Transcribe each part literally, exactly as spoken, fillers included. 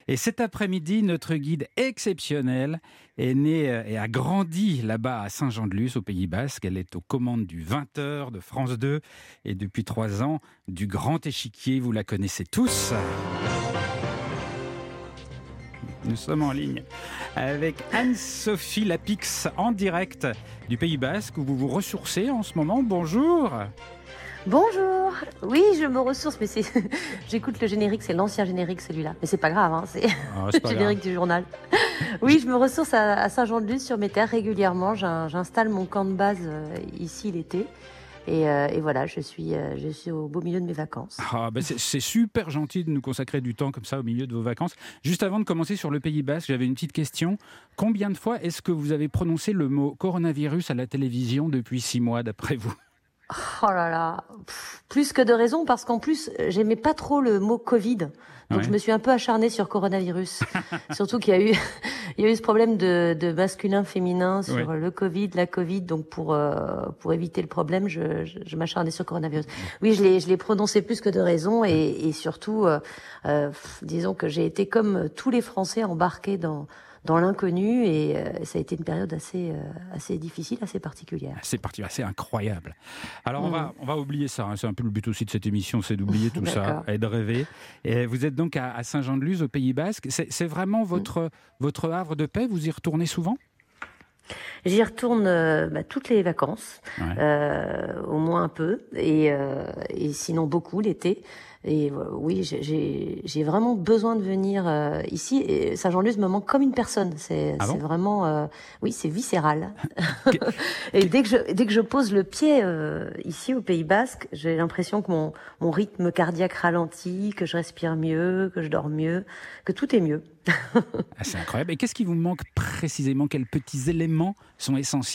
Et cet après-midi, notre guide exceptionnel est née et a grandi là-bas à Saint-Jean-de-Luz, au Pays Basque. Elle est aux commandes du vingt heures de France deux et depuis trois ans du Grand Échiquier. Vous la connaissez tous. Nous sommes en ligne avec Anne-Sophie Lapix en direct du Pays Basque où vous vous ressourcez en ce moment. Bonjour. Bonjour. Oui, je me ressource, mais c'est j'écoute le générique, c'est l'ancien générique celui-là. Mais c'est pas grave, hein, c'est Oh, c'est le générique grave. Du journal. Oui, je me ressource à, à Saint-Jean-de-Luz sur mes terres régulièrement. J'in, j'installe mon camp de base euh, ici l'été. Et, euh, et voilà, je suis, euh, je suis au beau milieu de mes vacances. Ah, ben c'est, c'est super gentil de nous consacrer du temps comme ça au milieu de vos vacances. Juste avant de commencer sur le Pays Basque, j'avais une petite question. Combien de fois est-ce que vous avez prononcé le mot coronavirus à la télévision depuis six mois, d'après vous ? Oh là là, Pff, plus que de raison, parce qu'en plus, j'aimais pas trop le mot Covid. Donc ouais. Je me suis un peu acharnée sur coronavirus. Surtout qu'il y a eu, il y a eu ce problème de, de masculin-féminin sur ouais. le Covid, la Covid. Donc pour euh, pour éviter le problème, je, je, je m'acharnais sur coronavirus. Oui, je l'ai je l'ai prononcé plus que de raison, et, et surtout, euh, euh, disons que j'ai été comme tous les Français embarqués dans dans l'inconnu, et euh, ça a été une période assez euh, assez difficile, assez particulière. C'est parti, c'est incroyable. Alors mmh. on va on va oublier ça. Hein. C'est un peu le but aussi de cette émission, c'est d'oublier tout ça et de rêver. Et vous êtes donc à, à Saint-Jean-de-Luz, au Pays Basque. C'est, c'est vraiment votre mmh. votre havre de paix. Vous y retournez souvent ? J'y retourne euh, bah, toutes les vacances, ouais. euh, au moins un peu, et, euh, et sinon beaucoup l'été. Et euh, oui, j'ai, j'ai vraiment besoin de venir euh, ici. Et Saint-Jean-de-Luz me manque comme une personne. C'est, ah bon c'est vraiment, euh, oui, c'est viscéral. Et dès que je dès que je pose le pied euh, ici au Pays Basque, j'ai l'impression que mon mon rythme cardiaque ralentit, que je respire mieux, que je dors mieux, que tout est mieux. Ah, c'est incroyable. Et qu'est-ce qui vous manque précisément ? Quels petits éléments sont essentiels ?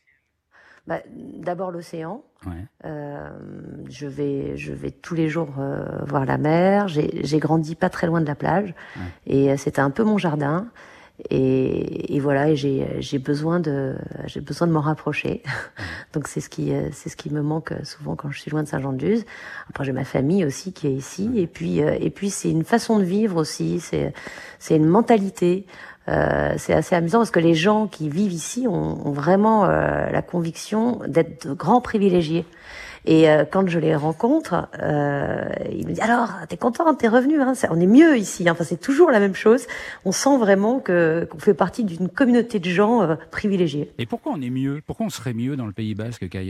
Bah, d'abord l'océan. Ouais. Euh, je vais, je vais tous les jours euh, voir la mer. J'ai, j'ai grandi pas très loin de la plage, ouais. et euh, c'était un peu mon jardin. Et, et voilà, et j'ai, j'ai besoin de, j'ai besoin de m'en rapprocher. Ouais. Donc c'est ce qui, c'est ce qui me manque souvent quand je suis loin de Saint-Jean-de-Luz. Après j'ai ma famille aussi qui est ici, ouais. et puis, euh, et puis c'est une façon de vivre aussi. C'est, c'est une mentalité. Euh, c'est assez amusant parce que les gens qui vivent ici ont, ont vraiment euh, la conviction d'être de grands privilégiés. Et euh, quand je les rencontre, euh, ils me disent « Alors, t'es contente, t'es revenue, hein, on est mieux ici. » Enfin, c'est toujours la même chose. On sent vraiment que, qu'on fait partie d'une communauté de gens euh, privilégiés. Et pourquoi on est mieux ? Pourquoi on serait mieux dans le Pays Basque qu'ailleurs ?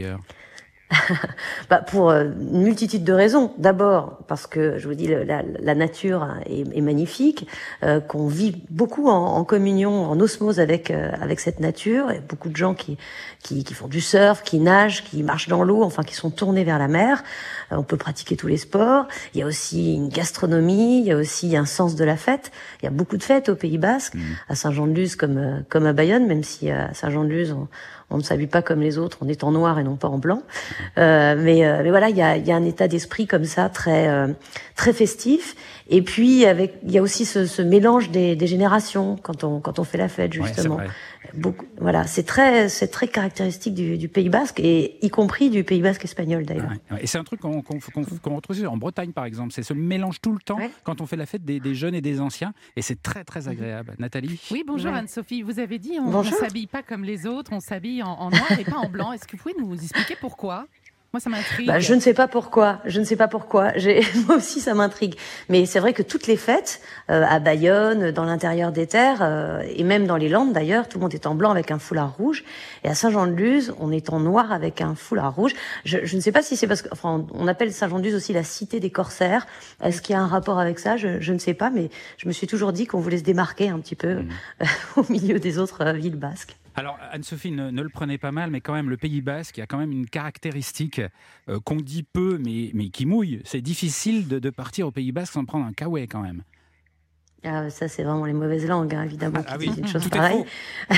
Bah pour euh, une multitude de raisons. D'abord parce que je vous dis la, la nature est, est magnifique, euh, qu'on vit beaucoup en, en communion, en osmose avec euh, avec cette nature. Il y a beaucoup de gens qui qui qui font du surf, qui nagent, qui marchent dans l'eau, enfin qui sont tournés vers la mer. Euh, on peut pratiquer tous les sports. Il y a aussi une gastronomie, il y a aussi un sens de la fête. Il y a beaucoup de fêtes au Pays Basque, mmh. à Saint-Jean-de-Luz comme euh, comme à Bayonne, même si à Saint-Jean-de-Luz on, on ne s'habille pas comme les autres, on est en noir et non pas en blanc. Euh, mais, euh, mais voilà, il y a, y a un état d'esprit comme ça très euh, très festif. Et puis avec, il y a aussi ce, ce mélange des, des générations quand on quand on fait la fête justement. Ouais, Beaucoup, voilà, c'est très c'est très caractéristique du, du Pays Basque, et y compris du Pays Basque espagnol d'ailleurs. Ouais, ouais. Et c'est un truc qu'on, qu'on, qu'on, qu'on retrouve en Bretagne par exemple. C'est ce mélange tout le temps ouais. quand on fait la fête des, des jeunes et des anciens, et c'est très très agréable. Mmh. Nathalie. Oui, bonjour ouais. Anne-Sophie. Vous avez dit on ne s'habille pas comme les autres, on s'habille en, en noir et pas en blanc. Est-ce que vous pouvez nous expliquer pourquoi ? Moi, ça m'intrigue. Bah, je ne sais pas pourquoi. Je ne sais pas pourquoi. J'ai... Moi aussi, ça m'intrigue. Mais c'est vrai que toutes les fêtes, euh, à Bayonne, dans l'intérieur des terres, euh, et même dans les Landes d'ailleurs, tout le monde est en blanc avec un foulard rouge. Et à Saint-Jean-de-Luz, on est en noir avec un foulard rouge. Je, je ne sais pas si c'est parce que, enfin, on appelle Saint-Jean-de-Luz aussi la cité des corsaires. Est-ce qu'il y a un rapport avec ça ? Je, je ne sais pas, mais je me suis toujours dit qu'on voulait se démarquer un petit peu mmh. euh, au milieu des autres euh, villes basques. Alors, Anne-Sophie, ne, ne le prenez pas mal, mais quand même, le Pays Basque, il y a quand même une caractéristique euh, qu'on dit peu, mais, mais qui mouille. C'est difficile de, de partir au Pays Basque sans prendre un caouet, quand même. Ah, ça, c'est vraiment les mauvaises langues, hein, évidemment, ah, qui ah disent oui. une chose Tout pareille.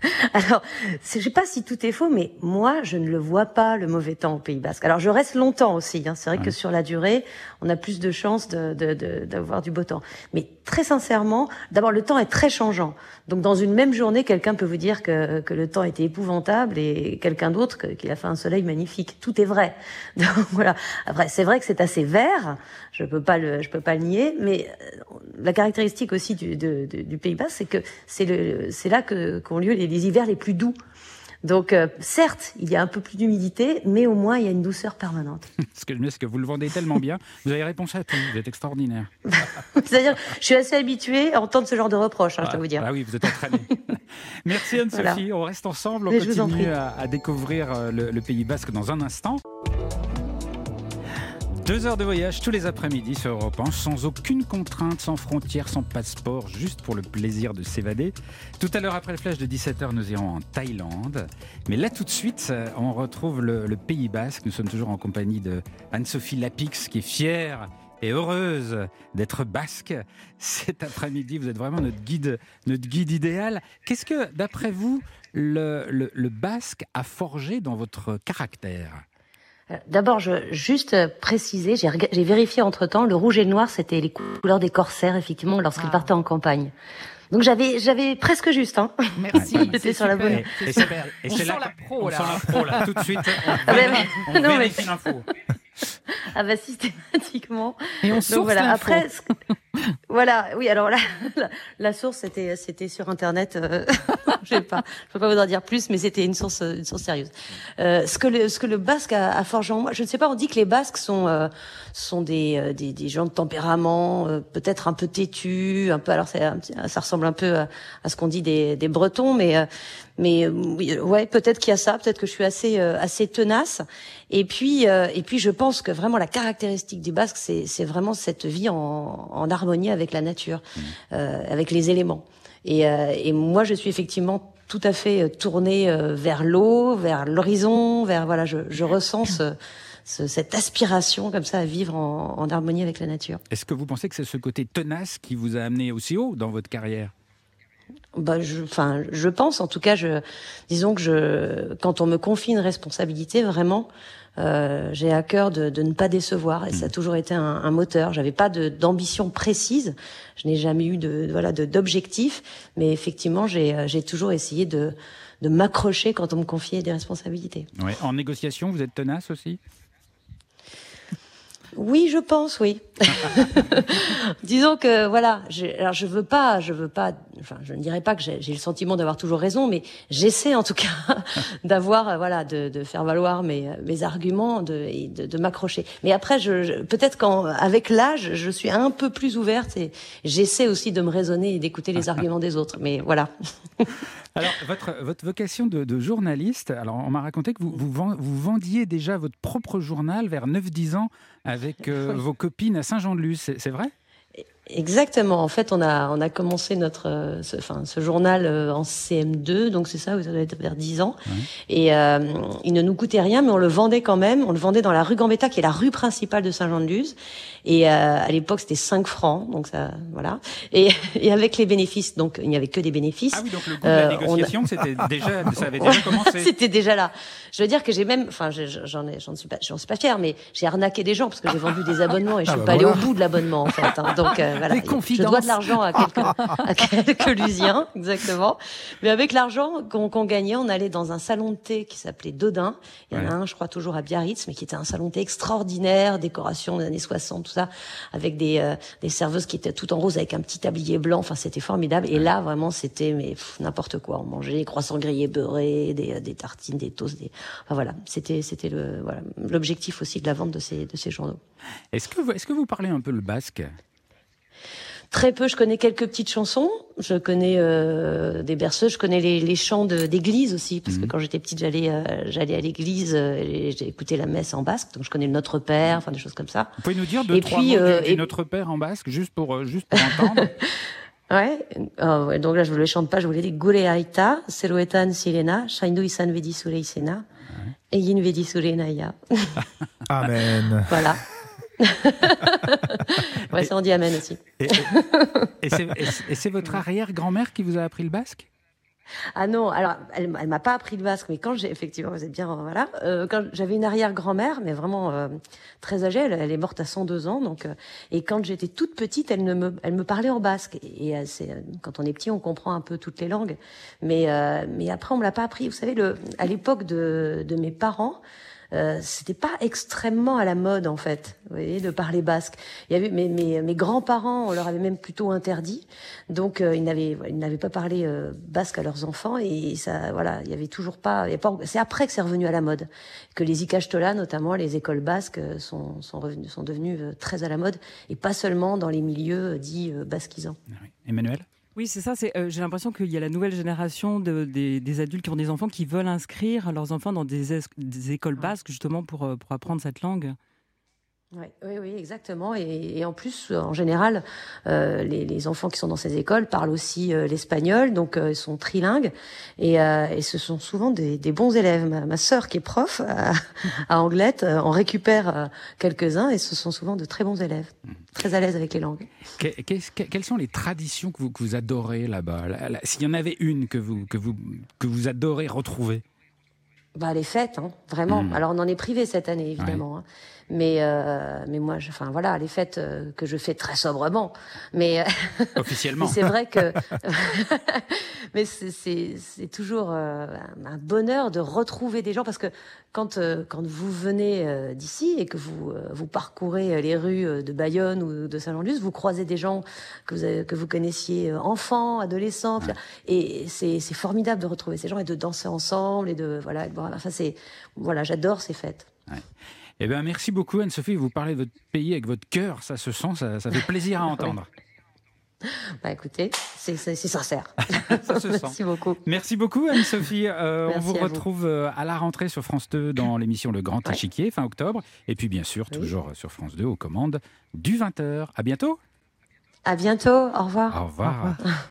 Alors, je ne sais pas si tout est faux, mais moi, je ne le vois pas, le mauvais temps au Pays Basque. Alors, je reste longtemps aussi. Hein. C'est vrai ouais. que sur la durée, on a plus de chances de, de, de, d'avoir du beau temps. Mais très sincèrement, d'abord, le temps est très changeant. Donc, dans une même journée, quelqu'un peut vous dire que, que le temps était épouvantable et quelqu'un d'autre que, qu'il a fait un soleil magnifique. Tout est vrai. Donc, voilà. Après, c'est vrai que c'est assez vert. Je peux pas le, je peux pas le nier. Mais la caractéristique aussi du, de, de, du Pays Basque, c'est que c'est le, c'est là que, qu'ont lieu les, les hivers les plus doux. Donc, euh, certes, il y a un peu plus d'humidité, mais au moins, il y a une douceur permanente. Ce que je me dis, c'est que vous le vendez tellement bien, vous avez réponse à tout, vous êtes extraordinaire. C'est-à-dire, je suis assez habituée à entendre ce genre de reproches, hein, ah, je dois vous dire. Ah oui, vous êtes entraînée. Merci Anne-Sophie, voilà. On reste ensemble, on mais continue à, à découvrir le, le Pays Basque dans un instant. Deux heures de voyage tous les après-midi sur Europe un, sans aucune contrainte, sans frontières, sans passeport, juste pour le plaisir de s'évader. Tout à l'heure, après le flash de dix-sept heures, nous irons en Thaïlande. Mais là, tout de suite, on retrouve le, le Pays Basque. Nous sommes toujours en compagnie de Anne-Sophie Lapix, qui est fière et heureuse d'être basque. Cet après-midi, vous êtes vraiment notre guide, notre guide idéal. Qu'est-ce que, d'après vous, le, le, le basque a forgé dans votre caractère ? D'abord, je juste préciser, j'ai, j'ai vérifié entre-temps, le rouge et le noir, c'était les couleurs des corsaires, effectivement, lorsqu'ils ah. partaient en campagne. Donc j'avais j'avais presque juste, hein. Merci. J'étais sur la bonne. Et, et c'est, et on c'est sent là, la pro, là. On sent la pro, là, tout de suite. On, ah ben, vérifie, on non, vérifie mais... l'info. Ah bah systématiquement. Et on source voilà. l'info. Après, voilà, oui. Alors là, la, la source c'était c'était sur internet. Euh, je sais pas, je peux pas vous en dire plus, mais c'était une source une source sérieuse. Euh, ce que le ce que le basque a, a forgé en moi, je ne sais pas. On dit que les Basques sont euh, sont des, euh, des des gens de tempérament, euh, peut-être un peu têtus, un peu. Alors c'est un petit, ça ressemble un peu à, à ce qu'on dit des des Bretons, mais euh, mais oui, ouais, peut-être qu'il y a ça. Peut-être que je suis assez euh, assez tenace. Et puis euh, et puis je pense que vraiment la caractéristique du Basque, c'est c'est vraiment cette vie en, en harmonie avec la nature, mmh. euh, avec les éléments. Et, euh, et moi, je suis effectivement tout à fait tournée euh, vers l'eau, vers l'horizon, vers voilà, je, je ressens ce, ce, cette aspiration comme ça à vivre en, en harmonie avec la nature. Est-ce que vous pensez que c'est ce côté tenace qui vous a amené aussi haut dans votre carrière ? Bah, je, enfin, je pense. En tout cas, je, disons que je, quand on me confie une responsabilité, vraiment, euh, j'ai à cœur de, de ne pas décevoir. Et mmh. ça a toujours été un, un moteur. J'avais pas de, d'ambition précise. Je n'ai jamais eu de, voilà, de, d'objectif. Mais effectivement, j'ai, j'ai toujours essayé de, de m'accrocher quand on me confiait des responsabilités. Ouais. En négociation, vous êtes tenace aussi ? Oui, je pense, oui. Disons que voilà, je, alors je veux pas, je veux pas, enfin, je ne dirais pas que j'ai, j'ai le sentiment d'avoir toujours raison, mais j'essaie en tout cas d'avoir, voilà, de, de faire valoir mes, mes arguments, de, et de, de m'accrocher. Mais après, je, je, peut-être qu'avec l'âge, je suis un peu plus ouverte et j'essaie aussi de me raisonner et d'écouter les arguments des autres. Mais voilà. Alors, votre, votre vocation de, de journaliste, alors on m'a raconté que vous, vous, vous vendiez déjà votre propre journal vers neuf dix ans avec euh, oui. vos copines à Saint-Jean-de-Luz, c'est, c'est vrai ? Exactement. En fait, on a on a commencé notre euh, ce, enfin ce journal euh, en C M deux, donc c'est ça, vous avez vers dix ans. Ouais. Et euh, il ne nous coûtait rien, mais on le vendait quand même. On le vendait dans la rue Gambetta, qui est la rue principale de Saint-Jean-de-Luz. Et euh, à l'époque, c'était cinq francs, donc ça, voilà. Et, et avec les bénéfices, donc il n'y avait que des bénéfices. Ah oui, donc le goût de la euh, négociation, a... c'était déjà, ça avait déjà commencé. C'était déjà là. Je veux dire que j'ai même, enfin, j'en ai, j'en suis pas, j'en suis pas fière, mais j'ai arnaqué des gens parce que j'ai vendu des abonnements et je suis ah bah pas voilà. allée au bout de l'abonnement en fait. Hein. Donc euh, voilà, je dois de l'argent à quelques, à quelques Lusiens, exactement. Mais avec l'argent qu'on, qu'on gagnait, on allait dans un salon de thé qui s'appelait Dodin. Il y en a ouais. un, je crois, toujours à Biarritz, mais qui était un salon de thé extraordinaire, décoration des années soixante, tout ça, avec des, euh, des serveuses qui étaient toutes en rose avec un petit tablier blanc. Enfin, c'était formidable. Et là, vraiment, c'était mais pff, n'importe quoi. On mangeait des croissants grillés beurrés, des, des tartines, des toasts. Des... Enfin voilà, c'était, c'était le, voilà, l'objectif aussi de la vente de ces, de ces journaux. Est-ce que vous, est-ce que vous parlez un peu le basque ? Très peu, je connais quelques petites chansons, je connais euh, des berceuses, je connais les, les chants de, d'église aussi, parce mmh. que quand j'étais petite, j'allais euh, j'allais à l'église, euh, et j'ai écouté la messe en basque, donc je connais le Notre Père, enfin des choses comme ça. Vous pouvez nous dire deux, et trois puis, mots euh, du, du et... Notre Père en basque, juste pour, euh, juste pour entendre. Ouais, oh, ouais, donc là je ne les chante pas, je voulais dire Gure Aita, Seruetan Silena, Shaindu Isan Vedi Sure Isena, Egin Vedi Sure Naya. Amen. Voilà. Ouais, ça on dit amen aussi. Et, et, et, c'est, et, c'est, et c'est votre arrière-grand-mère qui vous a appris le basque ? Ah non, alors elle, elle m'a pas appris le basque, mais quand j'ai effectivement, vous êtes bien, voilà, euh, quand j'avais une arrière-grand-mère, mais vraiment euh, très âgée, elle, elle est morte à cent deux ans, donc euh, et quand j'étais toute petite, elle ne me, elle me parlait en basque. Et, et c'est quand on est petit, on comprend un peu toutes les langues, mais euh, mais après on me l'a pas appris. Vous savez, le, à l'époque de de mes parents. Euh, c'était pas extrêmement à la mode en fait, vous voyez, de parler basque. Il y avait mes, mes, mes grands-parents, on leur avait même plutôt interdit, donc euh, ils n'avaient ils n'avaient pas parlé euh, basque à leurs enfants et ça, voilà, il y avait toujours pas. Il y a pas c'est après que c'est revenu à la mode, que les ikastolas, notamment les écoles basques, sont sont revenus, sont devenues très à la mode et pas seulement dans les milieux dits euh, basquisants. Oui. Emmanuel. Oui, c'est ça. C'est, euh, j'ai l'impression qu'il y a la nouvelle génération de, des, des adultes qui ont des enfants qui veulent inscrire leurs enfants dans des, es- des écoles basques justement pour, euh, pour apprendre cette langue. Ouais, oui, oui, exactement. Et, et en plus, en général, euh, les, les enfants qui sont dans ces écoles parlent aussi euh, l'espagnol, donc euh, ils sont trilingues. Et, euh, et ce sont souvent des, des bons élèves. Ma, ma sœur, qui est prof à, à Anglette, euh, en récupère euh, quelques-uns, et ce sont souvent de très bons élèves, très à l'aise avec les langues. Que, que, que, quelles sont les traditions que vous, que vous adorez là-bas là, là, s'il y en avait une que vous, que vous, que vous adorez retrouver? Bah, les fêtes, hein, vraiment. Mmh. Alors, on en est privé cette année, évidemment. Ouais. Hein. Mais, euh, mais moi, je, enfin, voilà, les fêtes euh, que je fais très sobrement. Mais, officiellement. mais c'est vrai que, mais c'est, c'est, c'est toujours euh, un bonheur de retrouver des gens parce que quand, euh, quand vous venez euh, d'ici et que vous, euh, vous parcourez les rues de Bayonne ou de Saint-Jean-de-Luz, vous croisez des gens que vous, avez, que vous connaissiez enfants, adolescents. Ouais. Et c'est, c'est formidable de retrouver ces gens et de danser ensemble et de, voilà, bon, enfin, c'est, voilà, j'adore ces fêtes. Ouais. Eh bien, merci beaucoup, Anne-Sophie. Vous parlez de votre pays avec votre cœur, ça se sent, ça, ça fait plaisir à entendre. Ouais. Bah, écoutez, c'est, c'est, c'est sincère. Ça se sent. Merci beaucoup. Merci beaucoup, Anne-Sophie. Euh, merci on vous retrouve vous. à la rentrée sur France deux dans l'émission Le Grand Échiquier, ouais. fin octobre. Et puis, bien sûr, oui. toujours sur France deux aux commandes du vingt heures. À bientôt. À bientôt. Au revoir. Au revoir. Au revoir.